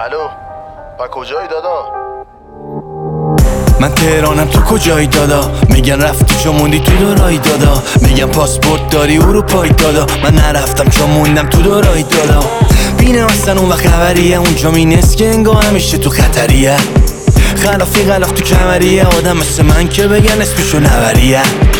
الو با کجایی دادا؟ من تهرانم تو کجایی دادا؟ میگن رفتی چون موندی تو دورایی دادا. میگن پاسپورت داری اروپایی دادا. من نرفتم چون موندم تو دورایی دادا. بینم اصلا اون وقت خبریه اونجا مینست که انگاه همیشه تو خطریه. خلافی غلاف تو کمریه آدم مثل من که بگن اسمشو نوریه.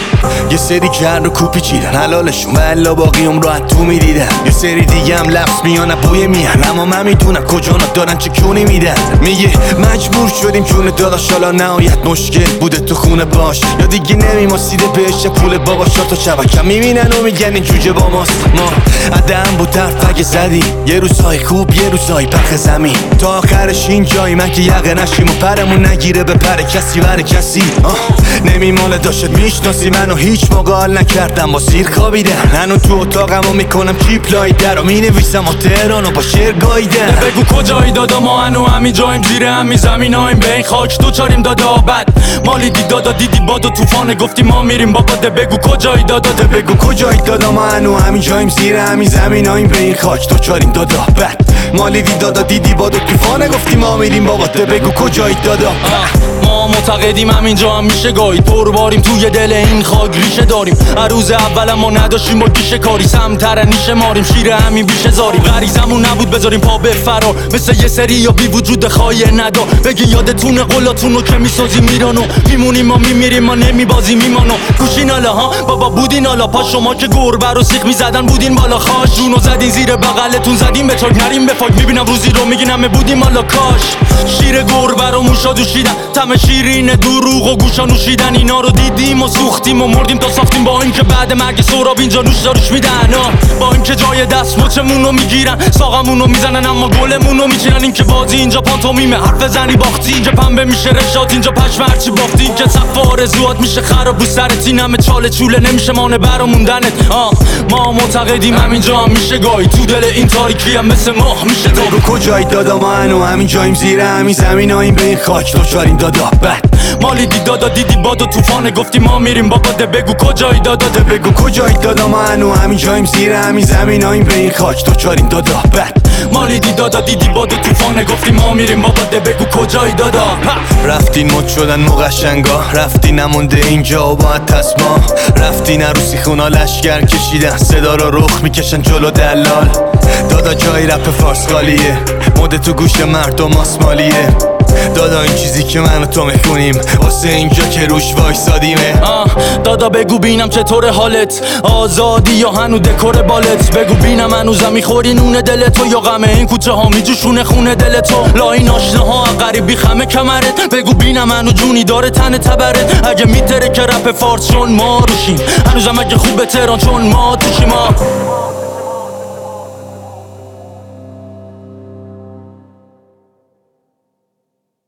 یه سری کرد و کوپی چیدن حلالشون و الا باقی عمر رو تو میدیدن. یه سری دیگه هم لفظ میان بوی میهن اما من میدونم کجا دارن چه کونی میدن. میگه مجبور شدیم جون داداش حالا نهایت مشکل بوده تو خونه باش یا دیگه نمیماسیده بهش پول بابا شاتو شبکم میبینن و میگن این جوجه با ماست. ما عدم بود درد اگه زدی یه روزهای خوب یه روزهای پخ زمین تا آخرش این جایی من که یقه نشیم و پرمون نگیره به پر کسی بر کسی. نمیماله داشت میشناسی منو هیچ موقع حال نکردم با سیر خوابیدن. هنو تو اتاقمو میکنم کیپلای در و مینویسم و تهرانو با شعر گاییدن. بگو کجایی دادا ما هنو همین جاییم زیر همین زمینایم به این خاک دوچاریم دادا. بد مالی دی دادا دیدی باد و توفانه گفتی ما میریم بابا. بگو کجایی دادا بگو کجایی دادا ما هنو همین جاییم زیر همین زمینایم به این خاک دوچاریم دادا. بد مالی دی دادا دیدی باد و توفانه گفتی ما میریم بابا. بگو کجایی دادا. ما معتقدیم همینجا هم میشه گاهید پر باریم توی دل این خاک ریشه داریم. روز اول ما نداشتیم با گیشه کاری سمتر نیشه ماریم شیر همین بیشه زاریم. غریزمون نبود بذاریم پا به فرار مثل یه سری یا بی وجود خواهی ندا. بگی یادتونه قولاتونو که میسازیم میرانو میمونیم ما میمیریم ما نمیبازیم میمانو. گوشین حالا ها بابا بودین حالا پا شما که گربه رو سیخ میزدن بودین بالا خاش جونو زدین زیر بغلتون زدیم به چاک نریم به فاک. میبینم روزی رو میگین همه بودیم حالا کاش شیر گربه رو موشا دوشیدن تم شیرین دروغ و گوشا نوشیدن. اینا رو دیدیم و سوختیم و مردیم تا ساختیم با اینکه بعد مرگ سهراب اینجا نوش داروش میدن. با اینکه جای دست مچمون رو میگیرن ساقمون رو میزنن اما گلمون رو میچینن. این که بازی اینجا پانتومیمه حرف زنی باختی اینجا پنبه میشه رشات اینجا پشم هرچی بافتی. این که سقف آرزوات میشه خراب رو سرت این همه چاله چوله نمیشه مانع برا موندنت. ما معتقدیم همینجا هم میشه گاهی تو دل این تاریکی هم مثل ماه میشه دو. بگو کجایی دادا ما هنو همین جاییم زیر همین زمینایم به این خاک دوچاریم دادا. بد مالی دی دادا دیدی باد و توفانه گفتی ما میریم بابا. بگو کجایی دادا. بگو کجایی دادا ما هنو همین جاییم زیر همین زمینایم به این خاک دوچاریم دادا. بد مالی دی دادا دیدی باد و توفانه گفتی ما میریم بابا. بگو کجایی دادا. رفتین مد شدن مقشنگا رفتی نمونده اینجا و باید تسما. رفتین عروسی خونا لشگر کشیدن صدا رو رخ میکشن جلو دلال. دادا جای رپ فارسقالیه مده تو گوش مردم آسمالیه. دادا این چیزی که من و تو میخونیم واسه اینجا که روش وایسادیمه. دادا بگو بینم چطور حالت آزادی یا هنو دکور بالت. بگو بینم هنوزم میخوری نون دل تو یا غمه این کوچه ها میجوشونه خونه دل تو. لا این آشناها غریبی خمه کمرت. بگو بینم هنو جونی داره تن تبرت. اگه میتره که رپ فارس چون ما روشیم هنوزم اگه خوبه تهران چون ما توشیم.